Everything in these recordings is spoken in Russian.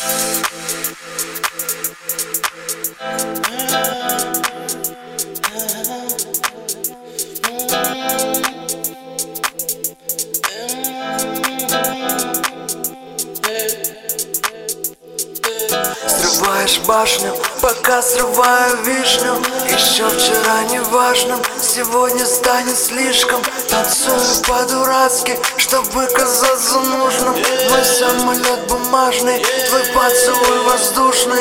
Срываешь башню, пока срываю вишню. Еще вчера неважным, сегодня станет слишком. Танцую по-дурацки, чтобы казаться нужным. Мой самолет бумажный, твой поцелуй воздушный.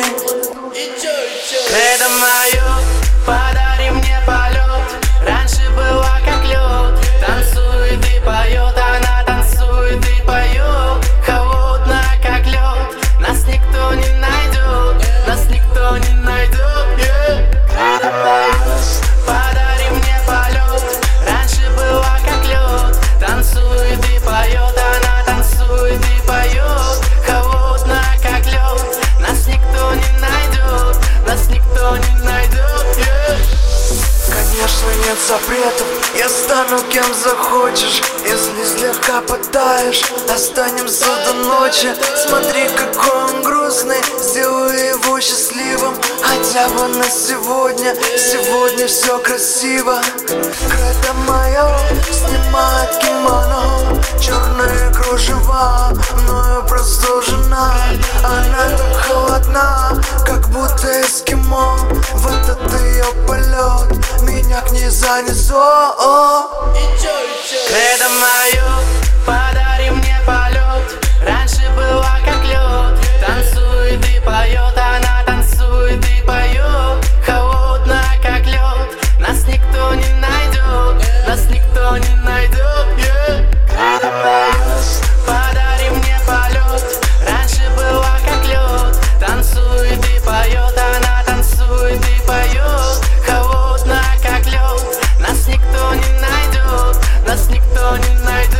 Кредо мое, подари мне полет. Раньше была как лед. Танцует и поет, она танцует и поет. Холодная как лед. Нас никто не найдет, нас никто не найдет. Кредо мое, подари мне полет. Раньше была как лед. Танцует и поет, она танцует и поет. Холодная как лед. Нас никто не найдет, нас никто не найдет. Конечно, нет запретов, я стану кем захочешь. Если слегка потаешь, останемся до ночи. Смотри, какой он грустный, сделаю его счастливым. Хотя бы на сегодня, сегодня все красиво. Кредо мое снимает кимоно, черные кружева, мною простужена. Она так холодна, как будто эскимо. В этот ее полет меня к ней занесло. Кредо мое, подари мне полет. Раньше была как лед. Танцует и поет, она танцует и поет. Холодная как лед. Нас никто не найдет, нас никто не найдет. Кредо мое, подари мне полет. Раньше была как лед. Танцует и поет, она танцует и поет. Холодная как лед. Нас никто не найдет, нас никто не найдет.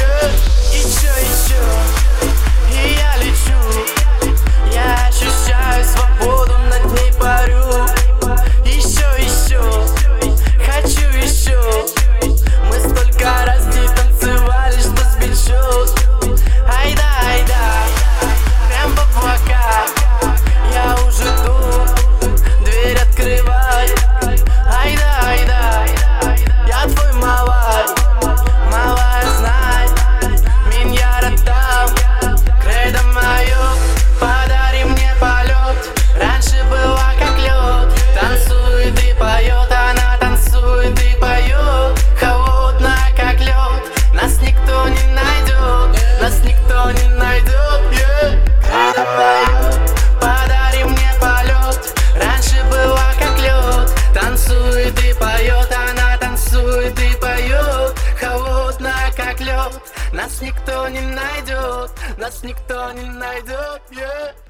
Еще, и я лечу. Я ощущаю свободу, над ней парю. Еще, хочу еще. Мы столько раз не танцевали, что сбить счет. Айда, прям в облака. Я уже тут, дверь открывай. Айда, я твой малай. Малая, знай, меня там. Кредо мое, подари мне полет. Раньше была как лед. Танцует и поет, она танцует и поет. Холодная как лед. Нас никто не найдет, нас никто не найдет. Кредо мое, подари мне полет. Раньше была как лед. Танцует и поет, она танцует и поет. Холодная как лед. Нас никто не найдет, нас никто не найдет.